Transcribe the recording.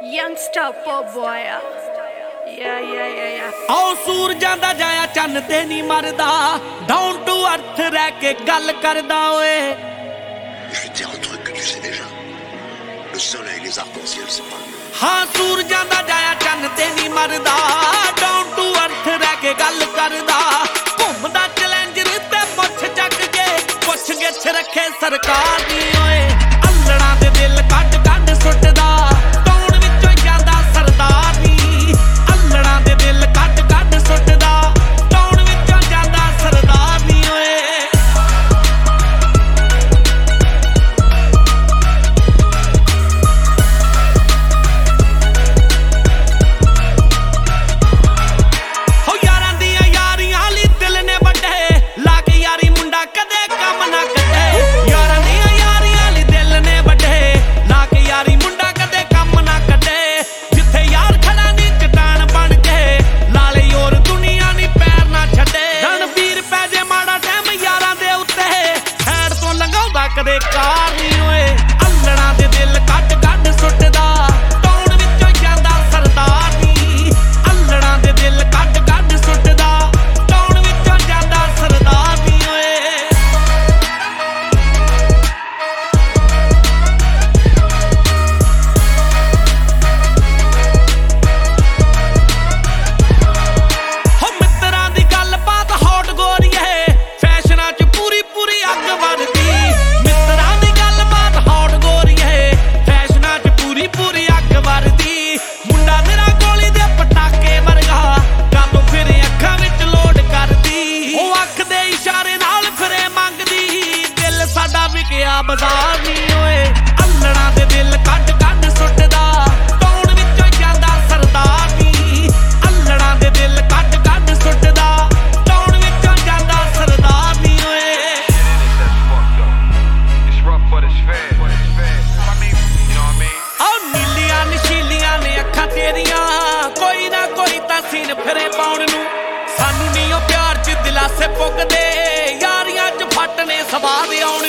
Youngster pop boy. Yeah. ਆਓ ਸੂਰਜਾਂ ਦਾ ਜਾਇਆ ਚੰਨ ਤੇ ਨਹੀਂ ਮਰਦਾ ਡਾਊਨ ਟੂ ਅਰਥ ਰਹਿ ਕੇ ਗੱਲ ਕਰਦਾ ਓਏ Je vais te dire un truc que tu sais déjà. Le soleil, les arcs-en-ciel, c'est pas le même. ਹਾਂ ਸੂਰਜਾਂ ਦਾ ਜਾਇਆ ਚੰਨ ਤੇ ਨਹੀਂ ਮਰਦਾ ਡਾਊਨ ਟੂ ਅਰਥ ਰਹਿ ਕੇ ਗੱਲ ਕਰਦਾ ਘੁੰਮਦਾ ਚੈਲੰਜਰ ਤੇ ਪੁੱਛ ਚੱਕ ਕੇ ਪੁੱਛ ਗਿੱਛ ਰੱਖੇ ਸਰਕਾਰ ਦੀ ਓਏ ਅਲੜਾਂ ਦੇ ਦਿਲ ਕੱਢ ਕੱਢ ਸੁੱਟਦਾ ਟੌਣ ਵਿੱਚੋਂ ਜਾਂਦਾ ਸਰਦਾਰ ਨੀ ਅਲੜਾਂ ਦੇ ਦਿਲ ਕੱਢ ਕੱਢ ਸੁੱਟਦਾ ਟੌਣ ਵਿੱਚੋਂ ਜਾਂਦਾ ਸਰਦਾਰ ਨੀ ਓਏ ਹੋ ਯਾਰਾਂ ਦੀਆਂ ਯਾਰੀਆਂ ਲਈ ਦਿਲ ਨੇ ਵੱਡੇ ਲਾ ਕੇ ਯਾਰੀ ਮੁੰਡਾ ਕਦੇ ਕੰਮ ਨਾ ਕੱਢੇ ਯਾਰਾਂ ਦੀਆਂ ਯਾਰੀਆਂ ਲਈ ਦਿਲ ਨੇ ਵੱਡੇ ਲਾ ਕੇ ਯਾਰੀ ਮੁੰਡਾ ਕਦੇ ਕੰਮ ਨਾ ਕੱਢੇ ਜਿੱਥੇ ਯਾਰ ਖੜਾ ਨੀ ਚਟਾਨ ਬਣ ਕੇ ਲਾਲੇ ਯੋਰ ਦੁਨੀਆ ਨੀ ਪੈਰ ਨਾ ਛੱਡੇ ਰਣਵੀਰ ਪੈ ਜੇ ਮਾੜਾ ਟਾਈਮ ਯਾਰਾਂ ਦੇ ਉੱਤੇ ਹੈਡ ਤੋਂ ਲੰਘਾਉਂਦਾ ਕਦੇ ਕਾਰ ਨੀ ਓਏ ਅਲੜਾਂ ਦੇ ਦਿਲ ਕੱਢ ਕੱਢ ਸੁੱਟਦਾ ਟੌਣ ਵਿੱਚੋਂ ਜਾਂਦਾ ਸਰਦਾਰ ਨੀ ਅਲੜਾਂ ਦੇ ਦਿਲ ਕੱਢ ਕੱਢ ਸੁੱਟਦਾ ਟੌਣ ਵਿੱਚੋਂ ਜਾਂਦਾ ਸਰਦਾਰ ਨੀ ਓਏ ਹੋ ਮਿੱਤਰਾਂ ਦੀ ਗੱਲਬਾਤ ਹੌਟ ਗੋਰੀਏ ਫੈਸ਼ਨਾਂ 'ਚ ਪੂਰੀ ਪੂਰੀ ਅੱਗ ਵਰਦੀ ਮਿੱਤਰਾਂ ਦੀ ਗੱਲਬਾਤ ਹੌਟ ਗੋਰੀਏ ਫੈਸ਼ਨਾਂ 'ਚ ਪੂਰੀ ਪੂਰੀ ਅੱਗ ਵਰਦੀ ਮੁੰਡਾ ਤੇਰਾ ਗੋਲੀ ਦੇ ਪਟਾਕੇ ਵਰਗਾ ਕਾਤੋਂ ਫਿਰੇ ਅੱਖਾਂ ਵਿੱਚ ਲੋਡ ਕਰਦੀ ਉਹ ਅੱਖ ਦੇ ਇਸ਼ਾਰੇ ਨਾਲ ਫਿਰੇ ਮੰਗਦੀ ਦਿਲ ਸਾਡਾ ਵਿਕਿਆ ਬਾਜ਼ਾਰ ਨੀ ਓਏ ਅਲੜਾਂ ਦੇ ਦਿਲ ਕੱਢ ਕੱਢ ਸੁੱਟਦਾ ਟੌਣ ਵਿੱਚੋਂ ਜਾਂਦਾ ਸਰਦਾਰ ਨੀ ਅਲੜਾਂ ਦੇ ਦਿਲ ਕੱਢ ਕੱਢ ਸੁੱਟਦਾ ਟੌਣ ਵਿੱਚੋਂ ਜਾਂਦਾ ਸਰਦਾਰ ਨੀ ਓਏ It's rough, but it's fair. I mean, you know what I mean? ਆਹ ਨੀਲੀਆਂ ਨਸ਼ੀਲੀਆਂ ਨੇ ਅੱਖਾਂ ਤੇਰੀਆਂ ਕੋਈ ਨਾ ਕੋਈ ਤਾਂ ਸੀਨ ਫਿਰੇ ਪਾਉਣ ਨੂੰ ਸਾਨੂੰ ਨੀ ਉਹ ਪਿਆਰ 'ਚ ਦਿਲਾਸੇ ਪੁੱਗਦੇ ਯਾਰੀਆਂ 'ਚ ਫੱਟ ਨੇ ਸਵਾਦ ਆਉਣ